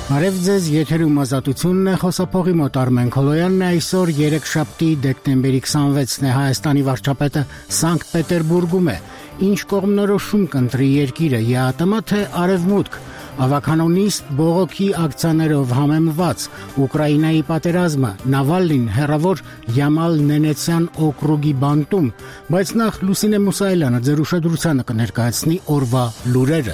Արև ձեզ եթերում ազատությունն է, խոսափողի մոտ Արմեն Քոլոյանն է, այսօր երեքշաբթի դեկտեմբերի 26-ն է, Հայաստանի վարչապետը Սանկտ Պետերբուրգում է, ինչ կողմնորոշում կընտրի երկիրը, ԵԱՏՄ թե Արևմուտք, ավականոնիստ բողոքի ակցիաներով համեմված, Ուկրաինայի պատերազմը, Նավալնին հեռավոր Յամալ Նենեցյան օկրուգի բանտում, բայց նախ Լուսինե Մուսայելյանը ձեր ուշադրությանը կներկայացնի օրվա լուրերը։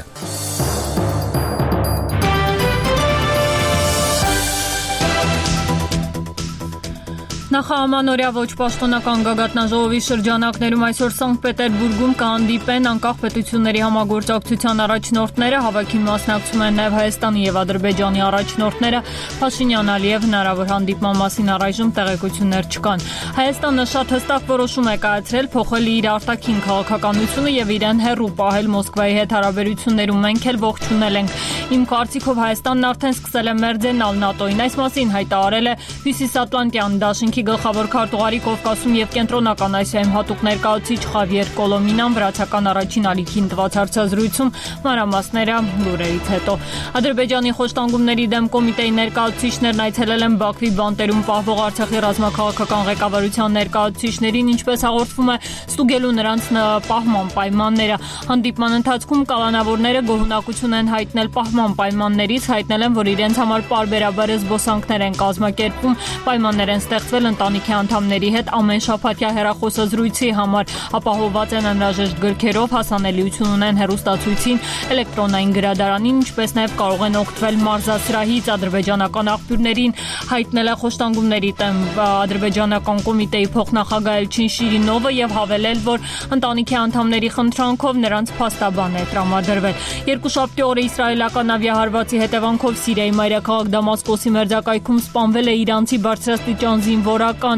Նախաամանորյա ոչ պաշտոնական գագաթնաժողովի շրջանակներում այսօր Սանկտ Պետերբուրգում կհանդիպեն անկախ պետությունների համագործակցության առաջնորդները, հավաքին մասնակցում են նաև Հայաստանի եւ Ադրբեջանի առաջնորդները, Փաշինյան-Ալիև հնարավոր հանդիպման մասին առայժմ տեղեկություններ չկան։ Հայաստանը շատ հստակ որոշում է կայացրել փոխել իր արտաքին քաղաքականությունը եւ իրեն հեռու պահել Մոսկվայի հետ հարաբերություններում, մենք էլ ողջունել ենք։ Իմ կարծիքով Հայաստանն արդեն սկսել է մերձենալ ՆԱՏՕ-ին, այս մասին հայտարարել է Հյուսիսատլանտյան դաշինքի գլխավոր քարտուղարի Կովկասում եւ Կենտրոնական Ասիայում հատուկ ներկայացուցիչ Խավիեր Կոլոմինան վրացական առաջին ալիքին տված հարցազրույցում, մանրամասները լուրերից հետո։ Ադրբեջանի խոշտանգումների դեմ կոմիտեի ներկայացուցիչներն այցելել են Բաքվի բանտերում պահվող Արցախի ռազմաքաղաքական ղեկավարության ներկայացուցիչներին, ինչպես հաղորդվում է, ստուգելու նրանց պահման պայմանները։ Հանդիպման ընթացքում կալանավորները գոհունակություն են հայտնել պահման պայմաններից, հայտնել են, որ իրենց համար պարբերաբար զբոսանքներ են կազմակերպվում, պայմաններ են ստեղծվել ընտանիքի անդամների հետ ամեն շաբաթյա հեռախոսազրույցի համար, ապահովված են անհրաժեշտ գրքերով, հասանելիություն ունեն հեռուստացույցին, էլեկտրոնային գրադարանին, ինչպես նաև կարող են օգտվել մարզասրահից։ Ադրբեջանական աղբյուրներին հայտնել է խոշտանգումների դեմ ադրբեջանական կոմիտեի փոխնախագահ Էլչին Շիրինովը եւ հավելել, որ ընտանիքի անդամների խնդրանքով նրանց փաստաբան է տրամադրվել։ Երկուշաբթի օրը իսրայելական ավիահարվածի հետևանքով Սիրիայի մայրաքաղաք Դամասկոսի մերձակայքում սպանվել է իրանցի բարձրաստիճան զինվորական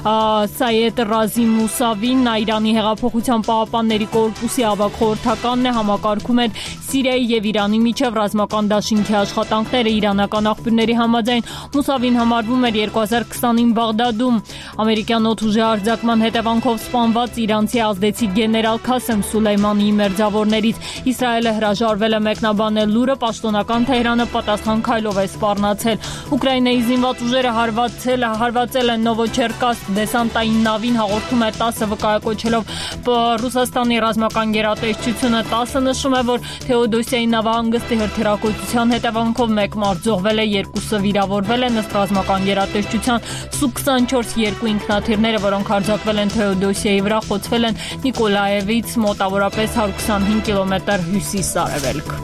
Սայեդ Ռազի Մուսավին, նա Իրանի հեղափոխության պահապանների կորպուսի ավագ խորհրդականն է, համակարգում էր Սիրիայի եւ Իրանի միջև ռազմական դաշինքի աշխատանքները։ Իրանական աղբյուրների համաձայն Մուսավին համարվում էր 2020-ին Բաղդադում ամերիկյան օդուժի արձակման հետևանքով սպանված իրանցի ազդեցիկ գեներալ Քասեմ Սուլեյմանիի մերձավորներից։ Իսրայելը հրաժարվել է մեկնաբանել լուրը, պաշտոնական Թեհրանը պատասխան քայլով է սպառնացել։ Ուկրաինայի զինված ուժերը հարվածել են Նովոչերկասկ դեսանտային նավին, հաղորդում է ՏԱՍՍ վկայակոչելով Ռուսաստանի ռազմական գերատեսչությունը։ ՏԱՍՍ նշում է, որ Թեոդոսիայի նավահանգստի հրթիռակոծության հետևանքով 1 մարդ զոհվել է, 2-ը վիրավորվել են, ըստ ռազմական գերատեսչության Սու-24 2 ինքնաթիռները, որոնք հարձակվել են Թեոդոսիայի վրա, խոցվել են Նիկոլաևից մոտավորապես 125 կիլոմետր հյուսիս-արևելք։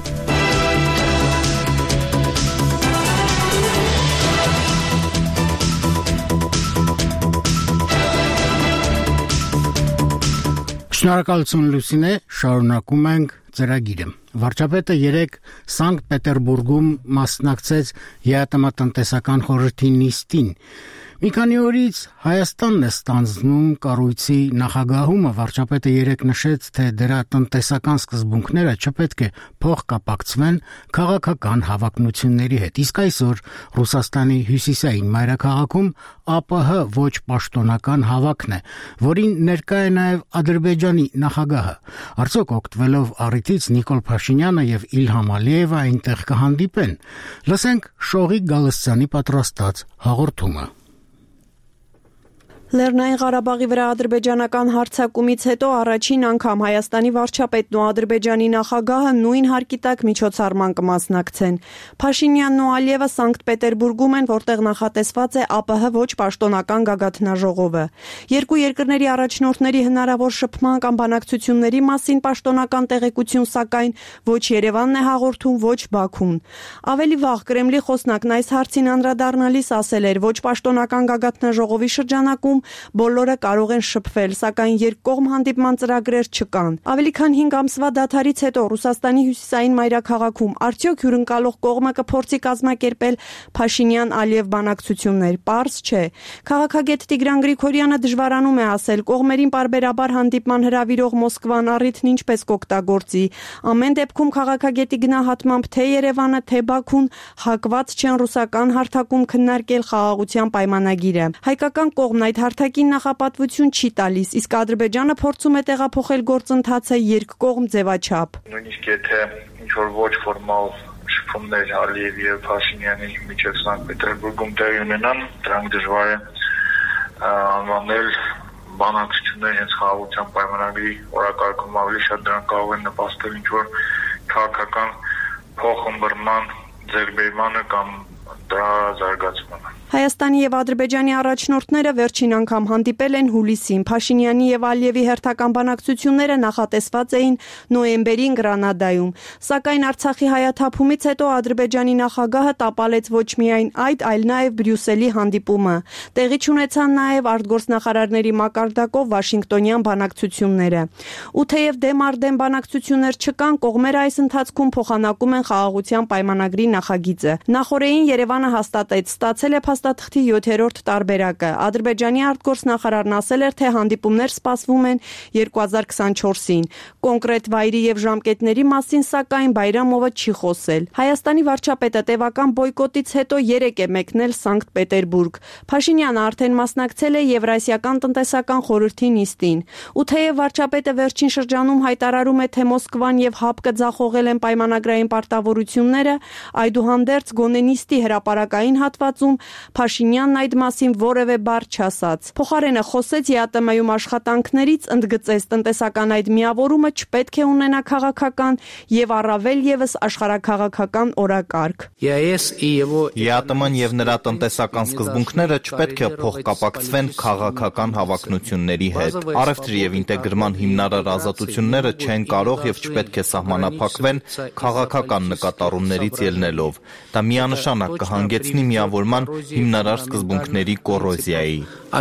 Շնորհակալություն Լուսինե, շարունակում ենք ծրագիրը։ Վարչապետը երեկ Սանկտ Պետերբուրգում մասնակցեց ԵԱՏՄ տնտեսական խորհրդի նիստին։ Մի քանի օրից Հայաստանն է ստանձնում կառույցի նախագահումը, վարչապետը երեկ նշեց, թե դրա տնտեսական սկզբունքները չպետք է փոխկապակցվեն քաղաքական հավակնությունների հետ։ Իսկ այսօր Ռուսաստանի հյուսիսային մայրաքաղաքում ԱՊՀ ոչ պաշտոնական հավաքն է, որին ներկա է նաև Ադրբեջանի նախագահը։ Արդյոք օգտվելով առիթից Նիկոլ Փաշինյանը եւ Իլհամ Ալիևը այնտեղ կհանդիպեն։ Լսենք Շողիկ Գալստյանի պատրաստած հաղորդումը։ Լեռնային Ղարաբաղի վրա ադրբեջանական հարձակումից հետո առաջին անգամ Հայաստանի վարչապետն ու Ադրբեջանի նախագահը նույն հարկի տակ միջոցառման կմասնակցեն։ Փաշինյանն ու Ալիևը Սանկտ Պետերբուրգում են, որտեղ նախատեսված է ԱՊՀ ոչ պաշտոնական գագաթնաժողովը։ Երկու երկրների առաջնորդների հնարավոր շփման կամ բանակցությունների մասին պաշտոնական տեղեկություն, սակայն ոչ Երևանն է հաղորդում, ոչ Բաքուն։ Ավելի վաղ Կրեմլի խոսնակն այս հարցին անդրադառնալիս ասել էր, ոչ պաշտոնական գագաթնաժողովի շրջանակում բոլորը կարող են շփվել, սակայն երկկողմ հանդիպման ծրագրեր չկան։ Ավելի քան 5 ամսվա դադարից հետո Ռուսաստանի հյուսիսային մայրաքաղաքում արդյոք հյուրընկալող կողմը կփորձի կազմակերպել Փաշինյան-Ալիև բանակցություններ, պարզ չէ։ Քաղաքագետ Տիգրան Գրիգորյանը դժվարանում է ասել, կողմերին պարբերաբար հանդիպման հրավիրող Մոսկվան առիթն ինչպես կօգտագործի։ Ամեն դեպքում քաղաքագետի գնահատմամբ թե Երևանը, թե Բաքուն հակված չեն ռուսական հարթակում քննարկել խաղաղության պայմանագիրը։ Հայկական կողմն այդ հարթակին նախապատվություն չի տալիս, իսկ Ադրբեջանը փորձում է տեղափոխել գործընթացը երկկողմ ձևաչափ։ Նույնիսկ եթե ինչ-որ ոչ ֆորմալ հանդիպումներ Ալիևի եւ Փաշինյանի միջև Սանկտ Պետերբուրգում տեղի ունենան, դրանք դժվար է անվանել բանակցություններ հենց խաղաղության պայմանագրի օրակարգում ավելի շատ դրանք կարող են նպաստել ինչ-որ քաղաքական փոխըմբռնման ձեռքբերմանը կամ դրա զարգացմանը։ Հայաստանի եւ Ադրբեջանի առաջնորդները վերջին անգամ հանդիպել են հուլիսին։ Փաշինյանի եւ Ալիևի հերթական բանակցությունները նախատեսված էին նոյեմբերին Գրանադայում։ Սակայն Արցախի հայաթափումից հետո Ադրբեջանի նախագահը տապալեց ոչ միայն այդ, այլ նաեւ Բրյուսելի հանդիպումը։ Տեղի չունեցան նաեւ արտգործնախարարների մակարդակով Վաշինգտոնյան բանակցությունները։ Ու թեև դեմ առ դեմ բանակցություններ չկան, կողմերը այս ընթացքում փոխանակում են խաղաղության պայմանագրի նախագիծը։ Նախորդին Երևանը հաստատեց, ստացել է փաստաթղթի 7-րդ տարբերակը։ Ադրբեջանի արտգործնախարարն ասել էր, թե հանդիպումներ սպասվում են 2024-ին։ Կոնկրետ վայրի եւ ժամկետների մասին, սակայն Բայրամովը չի խոսել։ Հայաստանի վարչապետը տևական բոյկոտից հետո 3 է մեկնել Սանկտ Պետերբուրգ։ Փաշինյանը արդեն մասնակցել է Եվրասիական տնտեսական խորհրդի նիստին։ Ու թեև վարչապետը վերջին շրջանում հայտարարում է, թե Մոսկվան եւ ՀԱՊԿ ձախողել են պայմանագրային պարտավորությունները, այդուհանդերձ գոնե նիստի հրապարակային հատվածում Փաշինյանն այդ մասին որևէ բառ չասաց։ Փոխարենը խոսեց ԵԱՏՄ-ում աշխատանքներից, ընդգծեց տնտեսական այդ միավորումը չպետք է ունենա քաղաքական եւ առավել եւս աշխարհաքաղաքական օրակարգ։ ԵԱՏՄ-ն եւ նրա տնտեսական սկզբունքները չպետք է փոխկապակցվեն քաղաքական հավակնությունների հետ։ Առևտրի եւ ինտեգրման հիմնարար ազատությունները չեն կարող եւ չպետք է սահմանափակվեն քաղաքական նկատառումներից ելնելով։ Դա միանշանակ կհանգեցնի միավորման հիմնարար սկզբունքների կոռոզիայի։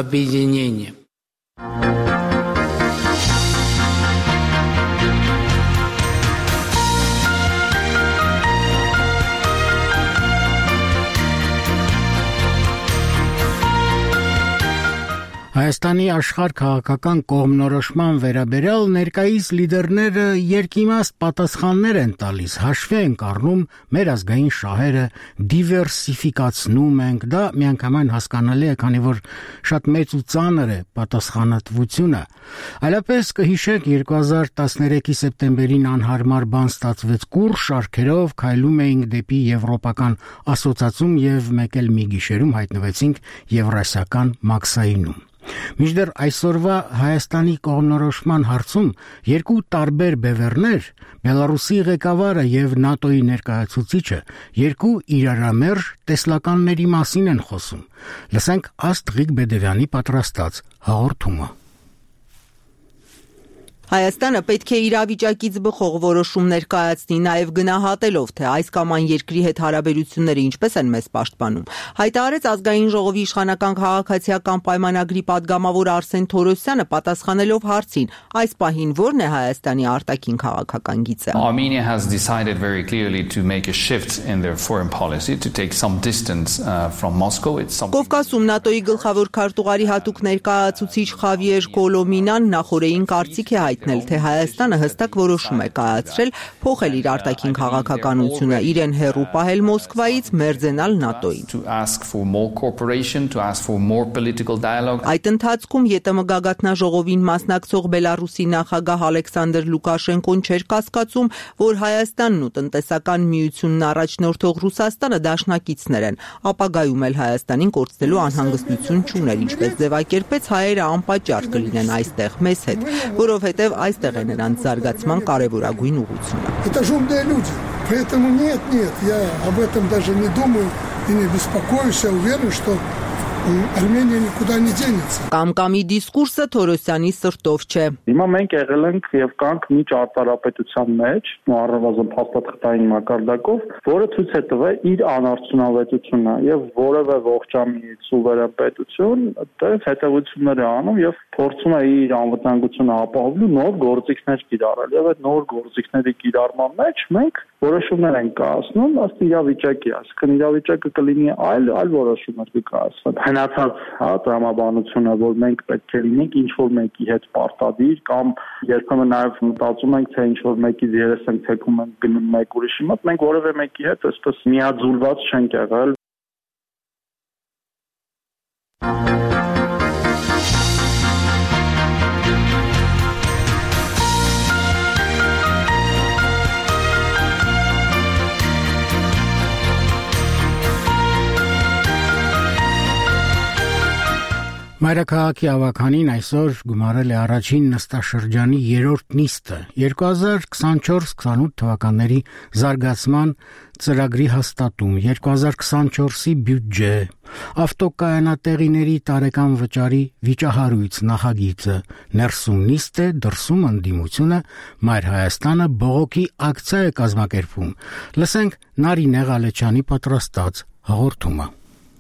Հայաստանի աշխարհ քաղաքական կողմնորոշման վերաբերյալ ներկայիս լիդերները երկիմաստ պատասխաններ են տալիս, հաշվի են առնում մեր ազգային շահերը, դիվերսիֆիկացնում ենք, դա միանգամայն հասկանալի է, քանի որ շատ մեծ ու ծանր է պատասխանատվությունը։ Այլապես կհիշեք 2013-ի սեպտեմբերին անհարմար բան ստացվեց կուռ շարքերով քայլում էինք դեպի եվրոպական ասոցիացիում եւ մեկ էլ մի գիշերում հայտնվեցինք Եվրասիական մաքսայինում։ Մինչդեռ այսօրվա Հայաստանի կողմնորոշման հարցում երկու տարբեր բևեռներ, Բելարուսի ղեկավարը եւ ՆԱՏՕ-ի ներկայացուցիչը, երկու իրարամերժ տեսլականների մասին են խոսում։ Լսենք Աստղիկ Բեդևյանի պատրաստած հաղորդումը։ Հայաստանը պետք է իրավիճակից բխող որոշումներ կայացնի, նաև գնահատելով, թե այս կամ այն երկրի հետ հարաբերությունները ինչպես են մեզ պաշտպանում։ Հայտարարեց Ազգային ժողովի իշխանական քաղաքացիական պայմանագրի падգամավոր Արսեն Թորոսյանը, պատասխանելով հարցին, այս պահին ո՞րն է Հայաստանի արտաքին քաղաքական գիծը։ Armenia has decided very clearly to make a shift in their foreign policy to take some distance from Moscow. Կովկասում ՆԱՏՕ-ի գլխավոր քարտուղարի հատուկ ներկայացուցիչ Խավիեր Կոլոմինան նախորդին կարծիք է հայտնել, թե Հայաստանը հստակ որոշում է կայացրել փոխել իր արտաքին քաղաքականությունը, իրեն հեռու պահել Մոսկվայից, մերձենալ ՆԱՏՕ-ին։ Այդ ընթացքում ԵՏՄ գագաթնաժողովին մասնակցող Բելարուսի նախագահ Ալեքսանդր Լուկաշենկոն չէր կասկածում, որ Հայաստանն ու տնտեսական միությունն առաջնորդող Ռուսաստանը դաշնակիցներ են, ապագայում էլ Հայաստանին կորցնելու անհանգստություն չուներ, ինչպես ձևակերպեց, հայերը անպատճառ կլինեն այստեղ մեզ հետ, որովհետև այստեղ է նրանց զարգացման կարևորագույն ուղղությունը։ Это же умные люди, поэтому нет, я об этом даже не думаю и не беспокоюсь, я уверен, что Armenia никуда не денется։ Կամկամի դիսկուրսը Թորոսյանի սրտով չէ։ Հիմա մենք եղել ենք եւ կանք մի ճարտարապետության մեջ, առնվազն փաստաթղթային մակարդակով, որը ցույց է տվել իր անարդյունավետությունը եւ որևէ ողջամի սուվերեն պետություն դեռ հետևություններ է անում եւ փորձում է իր անվտանգությունը ապահովելու նոր գործիքներ կիրառել։ Եվ այդ նոր գործիքների կիրառման մեջ մենք որոշումներ ենք կայացնում ըստ իրավիճակի, այսինքն իրավիճակը կլինի այլ որոշումներ կկայացվեն։ Հնացած տրամաբանությունը, որ մենք պետք է լինենք ինչ-որ մեկի հետ պարտադիր կամ երբեմն նաև մտածում ենք, թե ինչ-որ մեկից երես ենք թեքում ենք գնում մեկ ուրիշի մոտ, մենք որևէ մեկի հետ այսպես միաձուլված չենք եղել։ Մայրաքաղաքի ավականին այսօր գումարել է առաջին նստաշրջանի 3-րդ նիստը 2024-28 թվականների զարգացման ծրագրի հաստատում 2024-ի բյուջե ավտոկայանատեղիների տարեկան վճարի վիճահարույց նախագիծը ներսում նիստ է դրսում ընդդիմությունը Մայր Հայաստանը բողոքի ակցիա է կազմակերպում լսենք Նարինե Ղալեչյանի պատրաստած հաղորդումը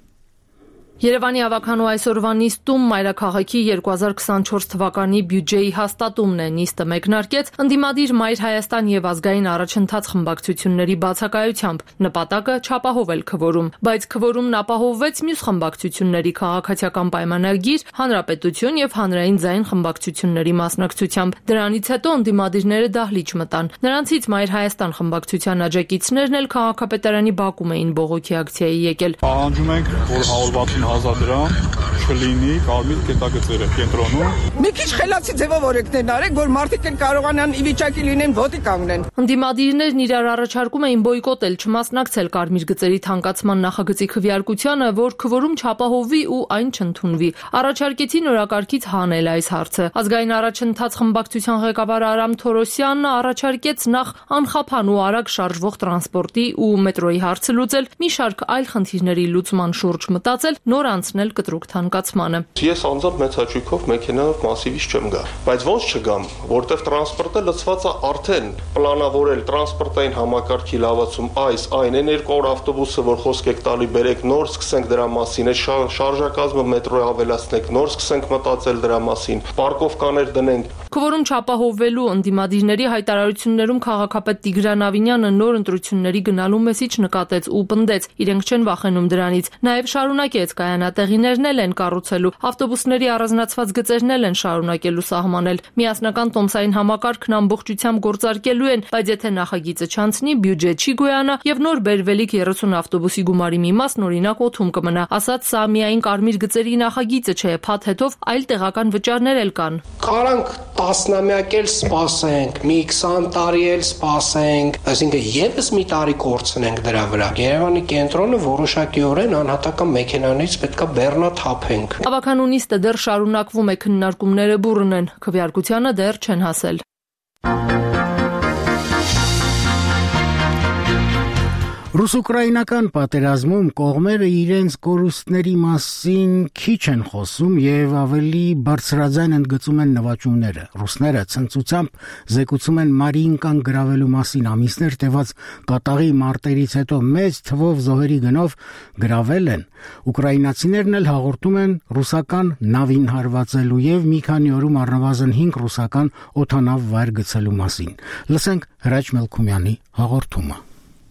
Երևանի ավականու այսօրվա նիստում Մայրաքաղաքի 2024 թվականի բյուջեի հաստատումն է նիստը մեկնարկեց ընդդիմադիր Մայր Հայաստան եւ ազգային առաջընթաց խմբակցությունների բացակայությամբ նպատակը չապահովել քվորում բայց քվորումն ապահովվեց մյուս խմբակցությունների քաղաքացիական պայմանագիր հանրապետություն եւ հանրային ձայն խմբակցությունների մասնակցությամբ դրանից հետո ընդդիմադիրները դահլիճ մտան նրանցից Մայր Հայաստան խմբակցության աջակիցներն էլ քաղաքապետարանի բակում էին բողոքի ակցիայի եկել Պահանջում ենք որ հաղորդվածին 1000 դրամ չլինի կարմիր կետագծերը կենտրոնում Մի քիչ խելացի ձևով օրենքներն արեք որ մարդիկ են կարողանան ի վիճակի լինեն ոտի կանգնեն Ընդդիմադիրներն իրար առաջարկում էին բոյկոտել չմասնակցել կարմիր գծերի թանկացման նախագծի քվեարկությանը որ քվորում չապահովվի ու այն չընդունվի առաջարկեցին օրակարգից հանել այս հարցը ազգային առաջընթաց խմբակցության ղեկավար Արամ Թորոսյանը առաջարկեց նախ անխափան ու արագ շարժվող տրանսպորտի ու մետրոյի հարցը լուծել մի շարք այլ խնդիրների լուծման շուրջ մտածել նոր անցնել կտրուկ թանկացմանը Ես անձամբ մեծ հաճույքով մեքենայով մասիվից չեմ գա բայց ոնց չգամ որտեղ տրանսպորտը լցված է արդեն պլանավորել տրանսպորտային համակարգի լավացում այն երկու ավտոբուսը որ խոսք եք տալի բերեք նոր սկսենք դրա մասին այդ շարժակազմը մետրոյի ավելացնենք նոր սկսենք մտածել դրա մասին պարկովկաներ դնենք Քվորում չապահովվելու ընդդիմադիրների հայտարարություններում քաղաքապետ Տիգրան Ավինյանը նոր ընտրությունների գնալու մեսիջ նկատեց ու պնդեց իրենք չեն վախենում դրանից նաև շարունակեց կայանատեղիներն էլ են կառուցելու ավտոբուսների առանձնացված գծերն էլ են շարունակելու սահմանել միասնական տոմսային համակարգն ամբողջությամբ գործարկելու են բայց եթե նախագիծը չանցնի բյուջե չի գոյանա եւ նոր բերվելիք 30 ավտոբուսի գումարի մի մասն օրինակ օթում կմնա ասած սա միայն կարմիր գծերի նախագիծը չէ փաթ հետով այլ տեղական վճարներ էլ կան Կարանք տասնամյակ էլ սպասենք, մի 20 տարի էլ սպասենք, այսինքն եւս մի տարի կորցնենք դրա վրա։ Երևանի կենտրոնը որոշակիորեն անհատական մեքենաներից պետքա բեռնաթափենք։ Ավականու նիստը դեռ շարունակվում է քննարկումները բուռն են, քվեարկությանը դեռ չեն հասել։ Ռուս-ուկրաինական պատերազմում կողմերը իրենց կորուստների մասին քիչ են խոսում եւ ավելի բարձրաձայն ընդգծում են նվաճումները։ Ռուսները ցնծությամբ զեկուցում են Մարիինկան գրավելու մասին ամիսներ տևած կատաղի մարտերից հետո մեծ թվով զոհերի գնով գրավել են։ Ուկրաինացիներն էլ հաղորդում են ռուսական նավին հարվածելու եւ մի քանի օրում առնվազն 5 ռուսական օդանավ վայր գցելու մասին։ Լսենք Հրաչ Մելքումյանի հաղորդումը։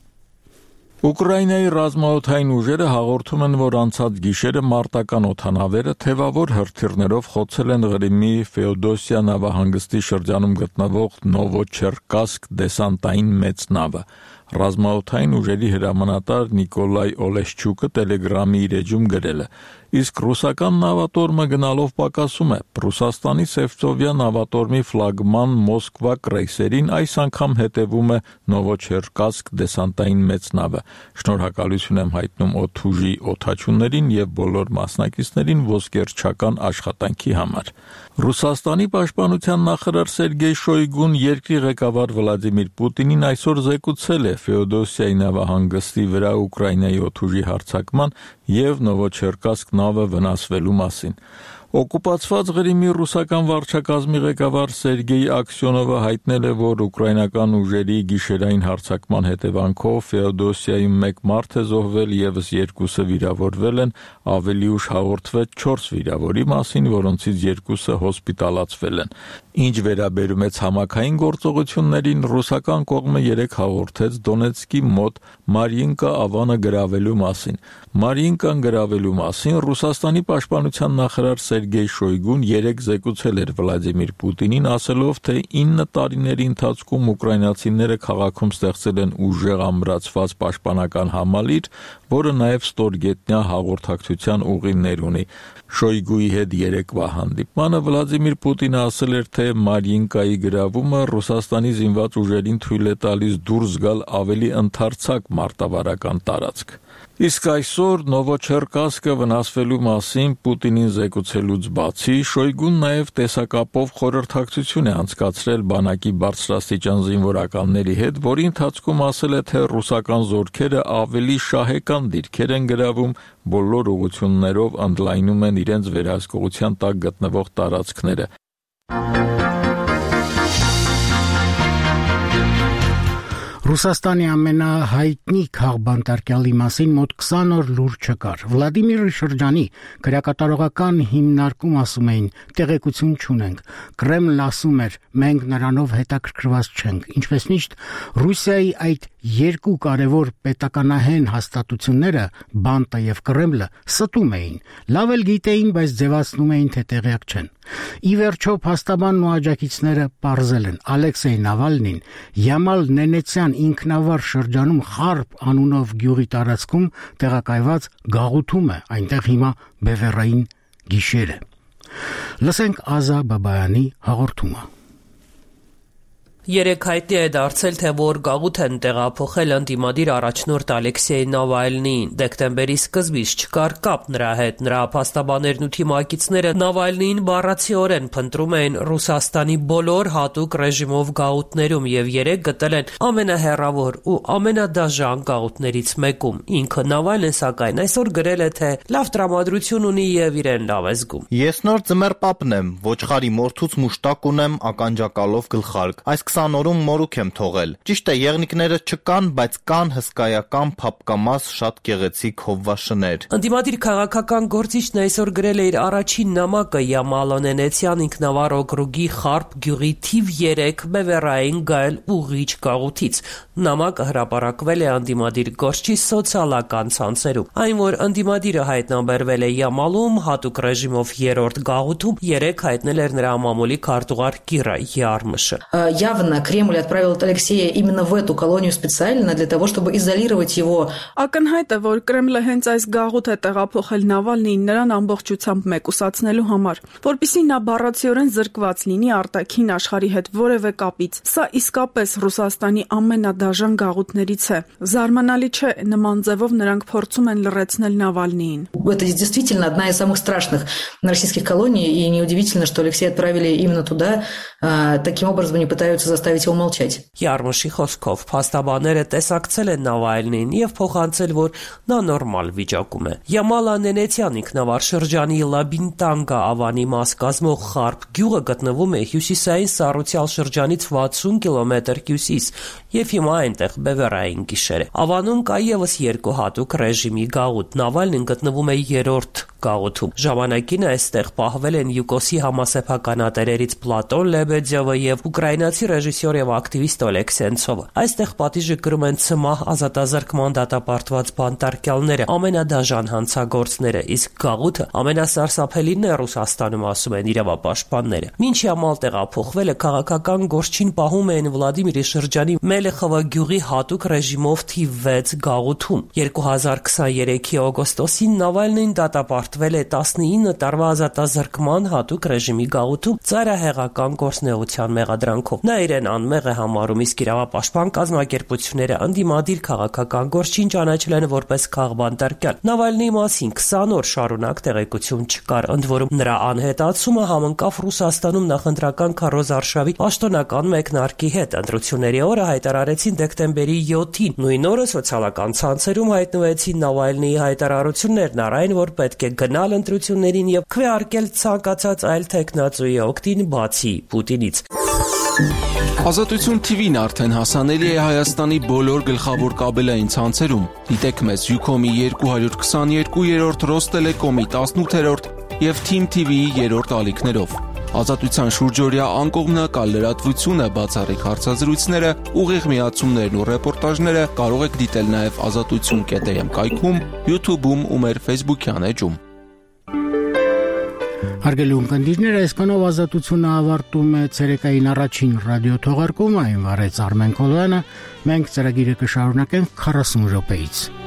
Ուկրաինայի ռազմաօդային ուժերը հաղորդում են, որ անցած գիշերը մարտական օդանավերը թևավոր հրթիռներով խոցել են Ղրիմի Ֆեոդոսիա նավահանգստի շրջանում գտնվող Նովոչերկասկ դեսանտային մեծ նավը։ Ռազմաօդային ուժերի հրամանատար Նիկոլայ Օլեշչուկը Տելեգրամի իր էջում գրել է. Իսկ ռուսական նավատորմը գնալով պակասում է։ Ռուսաստանի Սևծովյա նավատորմի ֆլագման Մոսկվա կրեյսերին այս անգամ հետևում է Նովոչերկասկ դեսանտային մեծ նավը։ Շնորհակալություն եմ հայտնում օդուժի օդաչուներին եւ բոլոր մասնակիցներին ոսկերչական աշխատանքի համար։ Ռուսաստանի պաշտպանության նախարար Սերգեյ Շոյգուն երկրի ղեկավար Վլադիմիր Պուտինին այսօր զեկուցել է Ֆեոդոսիայի նավահանգստի վրա Ուկրաինայի օդուժի հարձակման եւ Նովոչերկասկ նավը վնասվելու մասին։ Օկուպացված Ղրիմի ռուսական վարչակազմի ղեկավար Սերգեյ Աքսյոնովը հայտնել է, որ ուկրաինական ուժերի գիշերային հարձակման հետևանքով Ֆեոդոսիայում 1 մարդ է զոհվել, եւս 2-ը վիրավորվել են, ավելի ուշ հաղորդվեց 4 վիրավորի մասին, որոնցից 2-ը հոսպիտալացվել են։ Ինչ վերաբերում է ցամաքային գործողություններին, ռուսական կողմը 3 հաղորդեց Դոնեցկի մոտ Մարիինկա ավանը գրավելու մասին։ Մարիինկան գրավելու մասին Ռուսաստանի պաշտպանության նախարար Սերգեյ Շոյգուն 3 զեկուցել էր Վլադիմիր Պուտինին, ասելով, թե 9 տարիների ընթացքում ուկրաինացիները քաղաքում ստեղծել են ուժեղ ամրացված պաշտպանական համալիր, որը նաև ստորգետնյա հաղորդակցության ուղիներ ունի։ Շոյգուի հետ երեկվա հանդիպմանը Վլադիմիր Պուտինը ասել էր, թե Մարիինկայի գրավումը Ռուսաստանի զինված ուժերին թույլ է տալիս դուրս գալ ավելի ընդարձակ մարտավարական տարածք։ Իսկ այսօր Նովոչերկասկը վնասվելու մասին Պուտինին զեկուցելու հանդիպելուց բացի Շոյգուն նաև տեսակապով խորհրդակցություն է անցկացրել բանակի բարձրաստիճան զինվորականների հետ, որի ընթացքում ասել է, թե ռուսական զորքերը ավելի շահեկան դիրքեր են գրավում, բոլոր ուղղություններով ընդլայնում են իրենց վերահսկողության տակ գտնվող տարածքները։ Ռուսաստանի ամենահայտնի քաղբանտարկյալի մասին մոտ 20 օր լուր չկար։ Վլադիմիրի շրջանի քրեակատարողական հիմնարկում ասում էին, տեղեկություն չունենք։ Կրեմլն ասում էր, մենք նրանով հետաքրքրված չենք։ Ինչպես միշտ, Ռուսիայի այդ երկու կարևոր պետականահեն հաստատությունները, Բանտը եւ Կրեմլը, ստում էին։ Լավ էլ գիտեին, բայց ձևացնում էին, թե տեղյակ չեն։ Ի վերջո փաստաբանն ու աջակիցները պարզել են։ Ալեքսեյ Նավալնին Յամալ Նենեցյան ինքնավար շրջանում Խարբ անունով գյուղի տարածքում տեղակայված գաղութում է, այնտեղ հիմա բևեռային գիշեր է։ Լսենք Ազա Բաբայանի հաղորդումը։ Երեք հայտնի է դարձել, թե որ գաղութ են տեղափոխել ընդդիմադիր առաջնորդ Ալեքսեյ Նավալնիին։ Դեկտեմբերի սկզբից չկար կապ նրա հետ։ Նրա փաստաբաններն ու թիմակիցները Նավալնիին բառացիորեն փնտրում էին Ռուսաստանի բոլոր հատուկ ռեժիմով գաղութներում եւ երեք գտել են ամենահեռավոր ու ամենադաժան գաղութներից մեկում։ Ինքը Նավալնին սակայն այսօր գրել է, թե լավ տրամադրություն ունի եւ իրեն լավ է զգում։ Ես նոր ձմեռ պապն եմ, ոչխարի մորթուց մուշտակ ունեմ ականջակալով գլխարկ։ Այս 20 օրում մորուք եմ թողել։ Ճիշտ է, եղնիկները չկան, բայց կան հսկայական փապկամաս շատ գեղեցիկ հովվաշներ։ Ընդդիմադիր քաղաքական գործիչն այսօր գրել է իր առաջին նամակը Յամալ Նենեցյան ինքնավար օկրուգի Խարբ գյուղի թիվ 3 բևեռային գայլ ուղիչ գաղութից։ Նամակը հրապարակվել է ընդդիմադիր գործչի սոցիալական ցանցերում։ Այն, որ ընդդիմադիրը հայտնաբերվել է Յամալում, հատուկ ռեժիմով 3-րդ գաղութում, 3 հայտնել էր նրա մամուլի քարտուղար Կիրա Յարմշը։ Кремль отправил Алексея именно в эту колонию специально для того, чтобы изолировать его. Ակնհայտ է, որ Կրեմլը հենց այս գաղութ է տեղափոխել Նավալնիին նրան ամբողջությամբ մեկուսացնելու համար, որպեսզի նա բառացիորեն զրկված լինի արտաքին աշխարհի հետ որևէ կապից։ Սա իսկապես Ռուսաստանի ամենադաժան գաղութներից է։ Զարմանալի չէ, նման ձևով նրանք փորձում են լռեցնել Նավալնիին։ Это действительно одна из самых страшных российских колоний, и неудивительно, что Алексея отправили именно туда, таким образом они пытаются заставить его молчать. Յարմշի խոսքով փաստաբանները տեսակցել են Նավալնիին եւ փոխանցել, որ նա նորմալ վիճակում է։ Յամալ Նենեցյան ինքնավար շրջանի Լաբինտանգա ավանի մաս կազմող Խարբ գյուղը գտնվում է հյուսիսային Սառուցյալ շրջանից 60 կիլոմետր հյուսիս եւ հիմա այնտեղ բևեռային գիշեր է։ Ավանում կա եւս 2 հատուկ ռեժիմի գաղութ։ Նավալնին գտնվում է 3-րդ գաղութում։ Ժամանակին այստեղ պահվել են Յուկոսի համասեփականատերերից Պլատոն Լեբեդյովը եւ ուկրաինացի ռեժիսոր եւ ակտիվիստ Օլեգ Սենցովը։ Այստեղ պատիժը կրում են ցմահ ազատազրկման դատապարտված բանտարկյալները, ամենադաժան հանցագործները, իսկ գաղութը ամենասարսափելին է Ռուսաստանում, ասում են իրավապաշտպանները։ Մինչ Յամալ տեղափոխվելը քաղաքական գործչին պահում էին Վլադիմիրի շրջանի Մելեխովա գյուղի հատուկ ռեժիմով թիվ 6 գաղութում։ 2023-ի օգոստոսին Նավալնին դատապարտվել է 19 տարվա ազատազրկման հատուկ ռեժիմի գաղութում ծայրահեղական գործնեության մեղադրանքով։ Նա իրեն անմեղ է համարում, իսկ իրավապաշտպան կազմակերպությունները ընդդիմադիր քաղաքական գործչին ճանաչել են որպես քաղբանտարկյալ։ Նավալնիի մասին 20 օր շարունակ տեղեկություն չկար, ընդ որում նրա անհետացումը համընկավ Ռուսաստանում նախընտրական քարոզարշավի պաշտոնական մեկնարկի հետ։ Ընտրությունների օրը հայտարարեցին դեկտեմբերի 7-ին։ Նույն օրը սոցիալական ցանցերում հայտնվեցին Նավալնիի հայտարարություններն առայն, որ պետք է գնալ ընտրություններին եւ քվեարկել ցանկացած այլ տեխնացուի օգտին բացի Պուտինից։ Ազատություն TV-ն արդեն հասանելի է Հայաստանի բոլոր գլխավոր կաբելային ցանցերում։ Դիտեք մեզ Ucom-ի 222-րդ, Ռոստելեկոմի 18-րդ եւ Team TV-ի 3-րդ ալիքներով։ Ազատության շուրջօրյա անկողմնակալ լրատվությունը, բացառիկ հարցազրույցները, ուղիղ միացումներն ու ռեպորտաժները կարող եք դիտել նաև azatutsun.am կայքում, YouTube-ում ու մեր Facebook-յան էջում։ Հարգելի ունկնդիրներ, այսքանով ազատությունը ավարտում է ցերեկային առաջին ռադիո թողարկումը, այն վարեց Արմեն Կոլյանը, մենք ծրագիրը կշարունակենք 40 րոպեից։